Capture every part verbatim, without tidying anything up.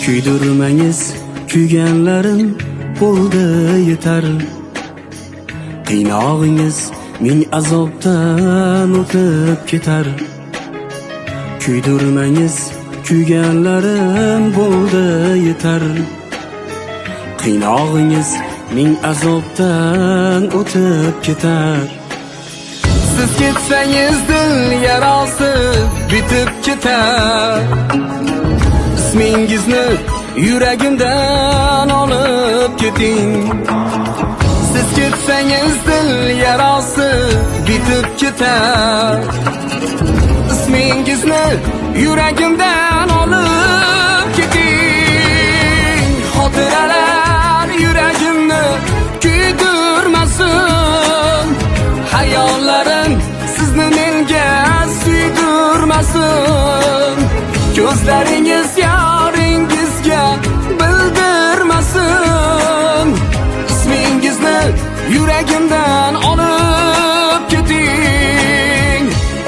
Kuydirmangiz kuyganlarim bo'ldi yetar. Qiynog'ingiz ming azobdan o'tib ketar. Kuydirmangiz kuyganlarim bo'ldi yetar. Qiynog'ingiz ming azobdan o'tib ketar. Siz ketsangiz dil yarasi bitib ketar. İsmingizni yuragimdan olib keting. Siz ketsangiz dil yarasi bitib ketar. İsmingizni yuragimdan olib keting. Xotiralar yuragimni kuydirmasin. Hayollarim sizni menga suydirmasin. Ko'zlaringiz yoringizga bildirmasin. İsmingizni yuragimdan olib keting.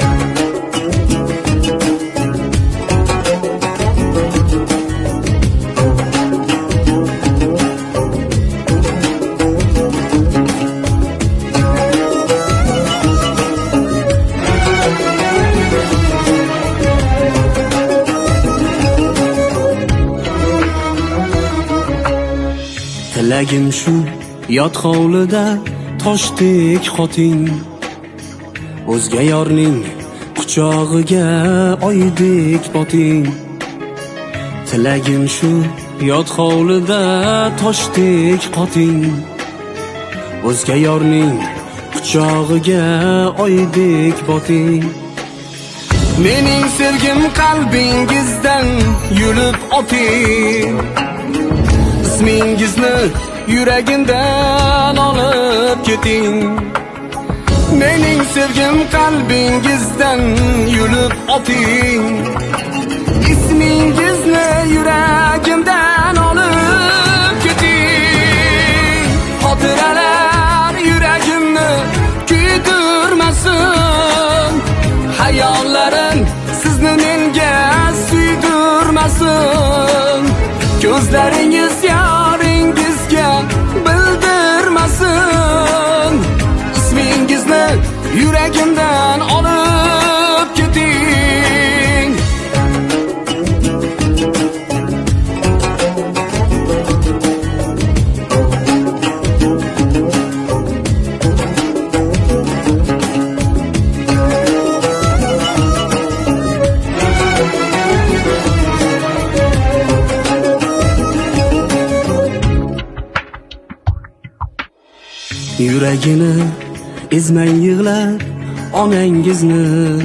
Tilagim shu yot hovlida toshdek xotin, o'zga yorning quchog'iga oydek boting. Tilagim shu yot hovlida toshdek xotin, o'zga yorning quchog'iga oydek boting. Mening sevgim qalbingizdan yulib oting. İsmingizni yuragimdan olib keting. Mening sevgim qalbingizdan yulib oting. İsmingizni yuragimdan olib keting. Xotiralar yuragimni kuydirmasin. Hayollarim sizni menga suydirmasin. Ko'zlaringiz yoringizga bildirmasin. İsmingizni yuragimdan olib keting. Yuragini ezmang yig'lab onangizni,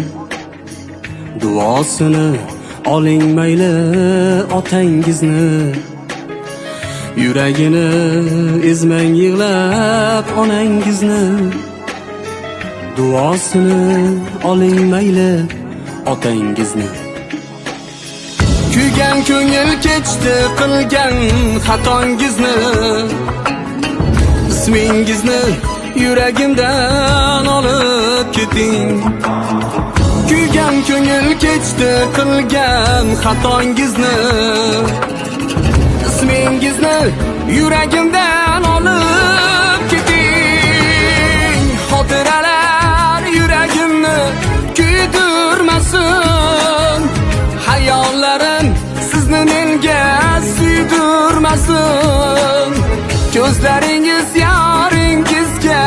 duosini oling mayli otangizni. Yuragini ezmang yig'lab onangizni, duosini oling mayli otangizni. Kuygan ko'ngil kechdi qilgan xatongizni. İsmingizni yuragimdan olib keting. Kuygan ko'ngil kechdi qilgan xatongizni. İsmingizni yuragimdan olib keting. Xotiralar yuragimni kuydirmasin. Hayollarim sizni menga suydirmasin. Ko'zlaringiz yoringizga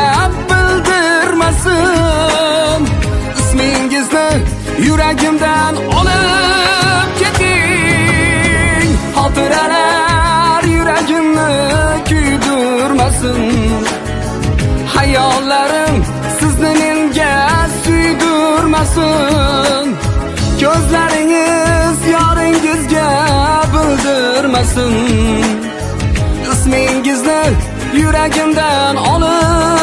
bildirmasin. İsmingizni yuragimdan olib keting. Xotiralar yuragimni kuydirmasin. Hayollarim sizni menga suydirmasin. Ko'zlaringiz yoringizga bildirmasin. İsmingizni yuragimdan olib